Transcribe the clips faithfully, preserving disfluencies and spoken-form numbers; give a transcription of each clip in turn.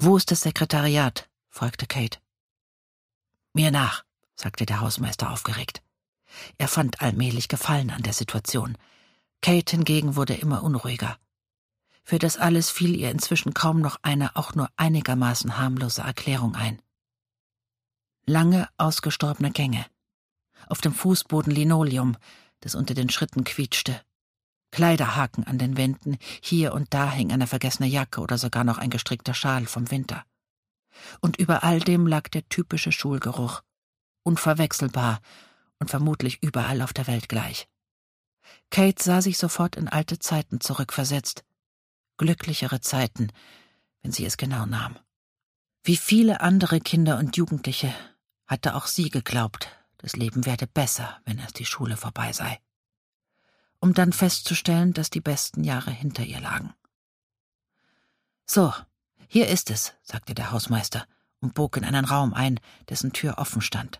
»Wo ist das Sekretariat?« fragte Kate. »Mir nach«, sagte der Hausmeister aufgeregt. Er fand allmählich Gefallen an der Situation. Kate hingegen wurde immer unruhiger. Für das alles fiel ihr inzwischen kaum noch eine auch nur einigermaßen harmlose Erklärung ein. Lange, ausgestorbene Gänge. Auf dem Fußboden Linoleum, das unter den Schritten quietschte. Kleiderhaken an den Wänden, hier und da hing eine vergessene Jacke oder sogar noch ein gestrickter Schal vom Winter. Und über all dem lag der typische Schulgeruch, unverwechselbar und vermutlich überall auf der Welt gleich. Kate sah sich sofort in alte Zeiten zurückversetzt. Glücklichere Zeiten, wenn sie es genau nahm. Wie viele andere Kinder und Jugendliche hatte auch sie geglaubt, das Leben werde besser, wenn erst die Schule vorbei sei. Um dann festzustellen, dass die besten Jahre hinter ihr lagen. »So, hier ist es«, sagte der Hausmeister und bog in einen Raum ein, dessen Tür offen stand.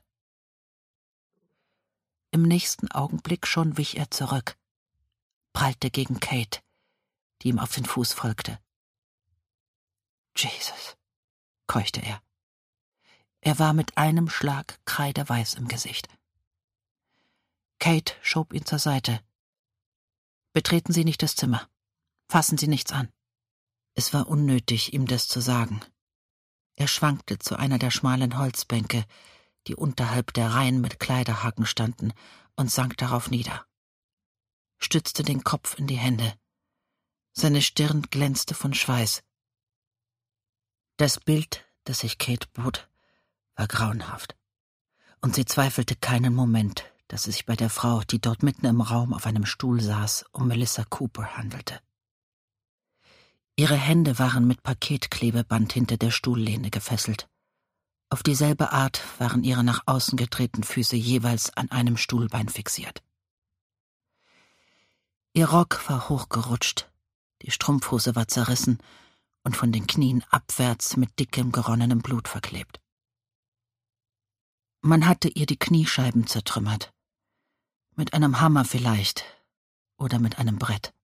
Im nächsten Augenblick schon wich er zurück, prallte gegen Kate, die ihm auf den Fuß folgte. »Jesus«, keuchte er. Er war mit einem Schlag kreideweiß im Gesicht. Kate schob ihn zur Seite. »Betreten Sie nicht das Zimmer. Fassen Sie nichts an.« Es war unnötig, ihm das zu sagen. Er schwankte zu einer der schmalen Holzbänke, die unterhalb der Reihen mit Kleiderhaken standen, und sank darauf nieder. Stützte den Kopf in die Hände. Seine Stirn glänzte von Schweiß. Das Bild, das sich Kate bot, war grauenhaft. Und sie zweifelte keinen Moment, dass es sich bei der Frau, die dort mitten im Raum auf einem Stuhl saß, um Melissa Cooper handelte. Ihre Hände waren mit Paketklebeband hinter der Stuhllehne gefesselt. Auf dieselbe Art waren ihre nach außen gedrehten Füße jeweils an einem Stuhlbein fixiert. Ihr Rock war hochgerutscht, die Strumpfhose war zerrissen und von den Knien abwärts mit dickem, geronnenem Blut verklebt. Man hatte ihr die Kniescheiben zertrümmert. Mit einem Hammer vielleicht oder mit einem Brett.